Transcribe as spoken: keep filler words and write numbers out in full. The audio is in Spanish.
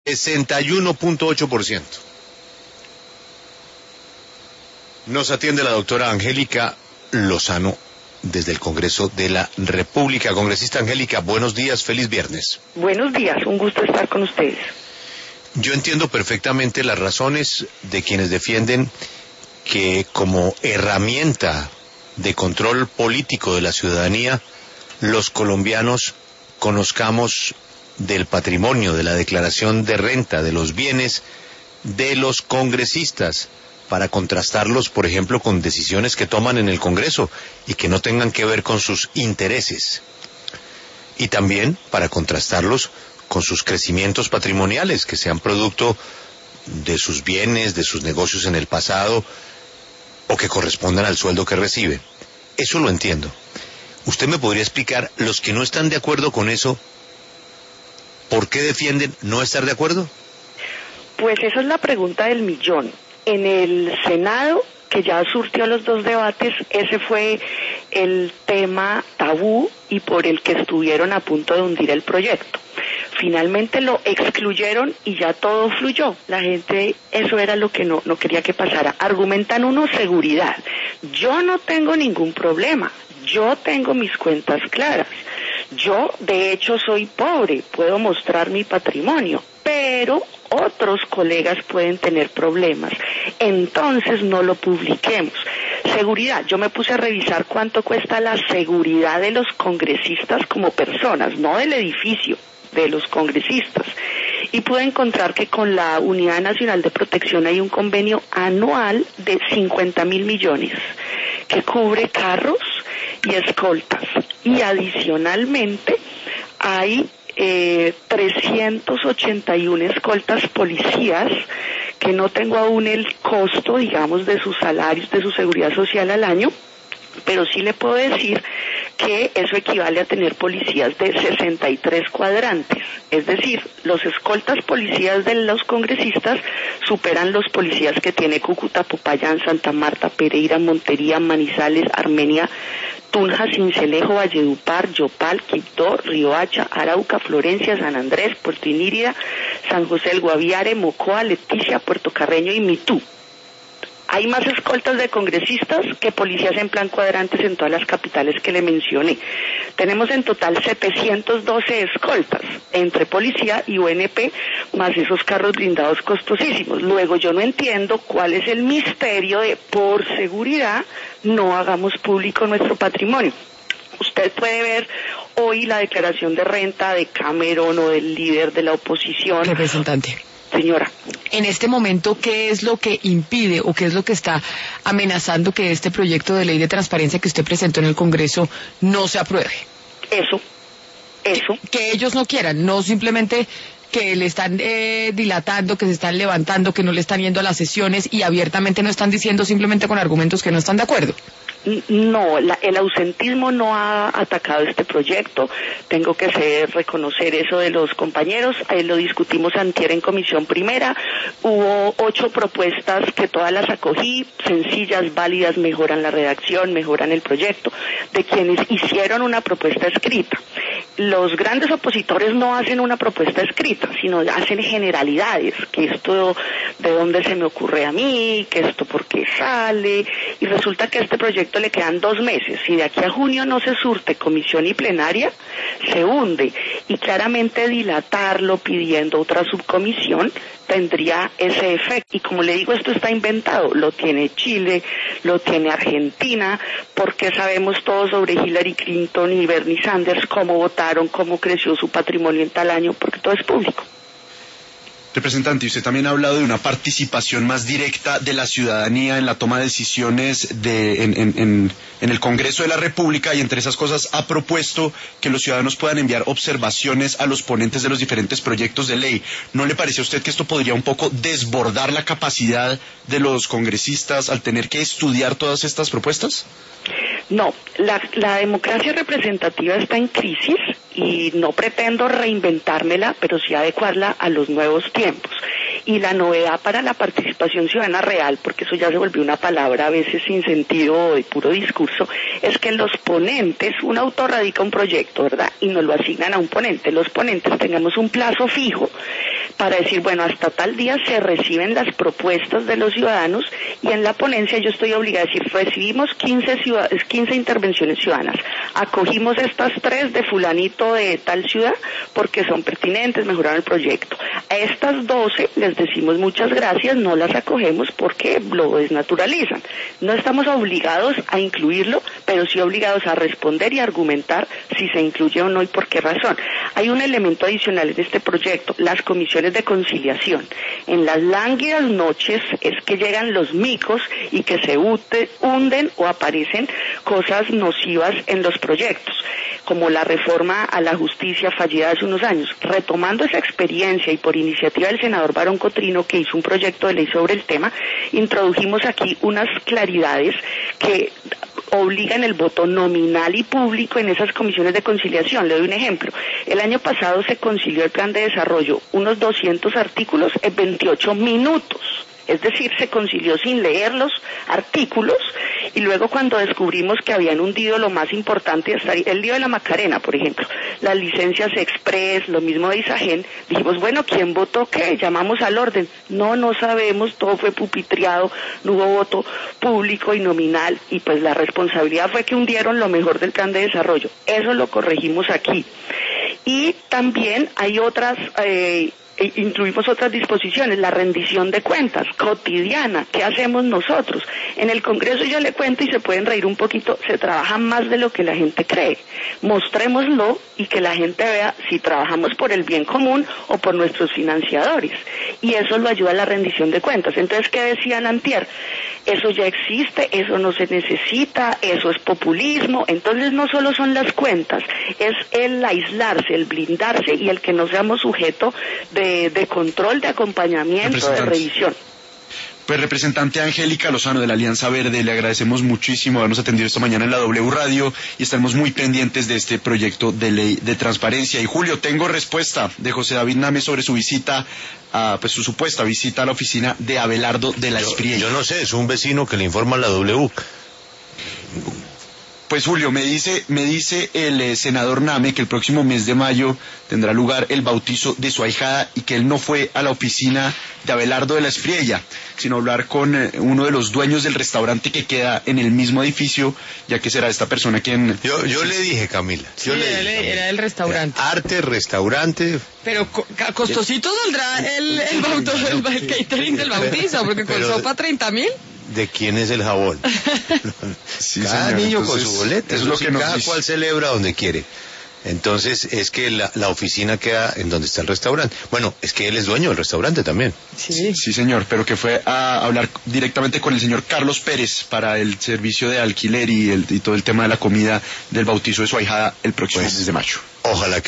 sesenta y uno punto ocho por ciento. Nos atiende la doctora Angélica Lozano desde el Congreso de la República. Congresista Angélica, buenos días, feliz viernes. Buenos días, un gusto estar con ustedes. Yo entiendo perfectamente las razones de quienes defienden que como herramienta de control político de la ciudadanía, los colombianos conozcamos del patrimonio, de la declaración de renta, de los bienes de los congresistas, para contrastarlos, por ejemplo, con decisiones que toman en el Congreso y que no tengan que ver con sus intereses. Y también para contrastarlos con sus crecimientos patrimoniales, que sean producto de sus bienes, de sus negocios en el pasado, o que correspondan al sueldo que reciben. Eso lo entiendo. ¿Usted me podría explicar, los que no están de acuerdo con eso, por qué defienden no estar de acuerdo? Pues esa es la pregunta del millón. En el Senado, que ya surtió los dos debates, ese fue el tema tabú y por el que estuvieron a punto de hundir el proyecto. Finalmente lo excluyeron y ya todo fluyó. La gente, eso era lo que no, no quería que pasara. Argumentan uno seguridad. Yo no tengo ningún problema. Yo tengo mis cuentas claras. Yo, de hecho, soy pobre. Puedo mostrar mi patrimonio. Pero otros colegas pueden tener problemas. Entonces no lo publiquemos. Seguridad. Yo me puse a revisar cuánto cuesta la seguridad de los congresistas como personas, no del edificio, de los congresistas. Y pude encontrar que con la Unidad Nacional de Protección hay un convenio anual de cincuenta mil millones que cubre carros y escoltas. Y adicionalmente hay eh, trescientos ochenta y uno escoltas policías que no tengo aún el costo, digamos, de sus salarios, de su seguridad social al año, pero sí le puedo decir que eso equivale a tener policías de sesenta y tres cuadrantes. Es decir, los escoltas policías de los congresistas superan los policías que tiene Cúcuta, Popayán, Santa Marta, Pereira, Montería, Manizales, Armenia, Tunja, Sincelejo, Valledupar, Yopal, Quibdó, Riohacha, Arauca, Florencia, San Andrés, Puerto Inírida, San José del Guaviare, Mocoa, Leticia, Puerto Carreño y Mitú. Hay más escoltas de congresistas que policías en plan cuadrantes en todas las capitales que le mencioné. Tenemos en total setecientos doce escoltas entre policía y U N P, más esos carros blindados costosísimos. Luego yo no entiendo cuál es el misterio de por seguridad no hagamos público nuestro patrimonio. Usted puede ver hoy la declaración de renta de Cameron o del líder de la oposición. Representante. Señora. En este momento, ¿qué es lo que impide o qué es lo que está amenazando que este proyecto de ley de transparencia que usted presentó en el Congreso no se apruebe? Eso, eso. Que, que ellos no quieran, no simplemente que le están eh, dilatando, que se están levantando, que no le están yendo a las sesiones y abiertamente no están diciendo simplemente con argumentos que no están de acuerdo. No, la, el ausentismo no ha atacado este proyecto. Tengo que ser, reconocer eso de los compañeros. Eh, lo discutimos antier en comisión primera. Hubo ocho propuestas que todas las acogí, sencillas, válidas, mejoran la redacción, mejoran el proyecto, de quienes hicieron una propuesta escrita. Los grandes opositores no hacen una propuesta escrita, sino hacen generalidades, que esto de dónde se me ocurre a mí, que esto por qué sale, y resulta que a este proyecto le quedan dos meses, y de aquí a junio no se surte comisión y plenaria, se hunde, y claramente dilatarlo pidiendo otra subcomisión tendría ese efecto. Y como le digo, esto está inventado, lo tiene Chile, lo tiene Argentina, porque sabemos todo sobre Hillary Clinton y Bernie Sanders, cómo votaron, cómo creció su patrimonio en tal año, porque todo es público. Representante, usted también ha hablado de una participación más directa de la ciudadanía en la toma de decisiones de, en, en, en, en el Congreso de la República, y entre esas cosas ha propuesto que los ciudadanos puedan enviar observaciones a los ponentes de los diferentes proyectos de ley. ¿No le parece a usted que esto podría un poco desbordar la capacidad de los congresistas al tener que estudiar todas estas propuestas? No, la, la democracia representativa está en crisis y no pretendo reinventármela, pero sí adecuarla a los nuevos tiempos. y la novedad para la participación ciudadana real, porque eso ya se volvió una palabra a veces sin sentido o de puro discurso, es que los ponentes, un autor radica un proyecto, ¿verdad? Y nos lo asignan a un ponente. Los ponentes tengamos un plazo fijo para decir, bueno, hasta tal día se reciben las propuestas de los ciudadanos, y en la ponencia yo estoy obligada a decir, recibimos quince, ciudad- quince intervenciones ciudadanas, acogimos estas tres de fulanito de tal ciudad porque son pertinentes, mejoraron el proyecto. A estas doce les decimos muchas gracias, no las acogemos porque lo desnaturalizan. No estamos obligados a incluirlo, pero sí obligados a responder y argumentar si se incluye o no y por qué razón. Hay un elemento adicional en este proyecto, las comisiones de conciliación. En las lánguidas noches es que llegan los micos y que se ute, hunden o aparecen cosas nocivas en los proyectos, como la reforma a la justicia fallida hace unos años. Retomando esa experiencia y por iniciativa del senador Barón Cotrino, que hizo un proyecto de ley sobre el tema, introdujimos aquí unas claridades que obligan el voto nominal y público en esas comisiones de conciliación. Le doy un ejemplo. El año pasado se concilió el plan de desarrollo, unos doscientos artículos en veintiocho minutos. Es decir, se concilió sin leer los artículos, y luego cuando descubrimos que habían hundido lo más importante, hasta el lío de la Macarena, por ejemplo, las licencias express, lo mismo de Isagen, dijimos, bueno, ¿quién votó qué? Llamamos al orden. No, no sabemos, todo fue pupitreado, no hubo voto público y nominal, y pues la responsabilidad fue que hundieron lo mejor del plan de desarrollo. Eso lo corregimos aquí. Y también hay otras... Eh, E incluimos otras disposiciones, la rendición de cuentas cotidiana. ¿Qué hacemos nosotros? En el Congreso, yo le cuento y se pueden reír un poquito, se trabaja más de lo que la gente cree. Mostrémoslo y que la gente vea si trabajamos por el bien común o por nuestros financiadores. Y eso lo ayuda a la rendición de cuentas. Entonces, ¿qué decían antier? Eso ya existe, eso no se necesita, eso es populismo. Entonces no solo son las cuentas, es el aislarse, el blindarse y el que no seamos sujeto de, de control, de acompañamiento, de revisión. Pues representante Angélica Lozano de la Alianza Verde, le agradecemos muchísimo habernos atendido esta mañana en la W Radio y estaremos muy pendientes de este proyecto de ley de transparencia. Y Julio, tengo respuesta de José David Name sobre su visita, a, pues su supuesta visita a la oficina de Abelardo de la Espriella. Yo, yo no sé, es un vecino que le informa a la W. Pues Julio, me dice, me dice el eh, senador Name que el próximo mes de mayo tendrá lugar el bautizo de su ahijada y que él no fue a la oficina de Abelardo de la Espriella, sino hablar con eh, uno de los dueños del restaurante que queda en el mismo edificio, ya que será esta persona quien... Yo, yo le dije, Camila. Yo Sí, le dije, era, Camila. era el restaurante. Arte, restaurante. Pero co- ca- costosito saldrá el, el, bauto, el, el catering del bautizo, porque con Pero- sopa treinta mil. ¿De quién es el jabón? Sí, Cada señor, niño entonces, con su boleta, eso es eso lo sí, que nos cada dice. cual celebra donde quiere. Entonces es que la, la oficina queda en donde está el restaurante. Bueno, es que él es dueño del restaurante también. Sí. Sí, señor, pero que fue a hablar directamente con el señor Carlos Pérez para el servicio de alquiler y, el, y todo el tema de la comida del bautizo de su ahijada el próximo Pues, mes de mayo. Ojalá que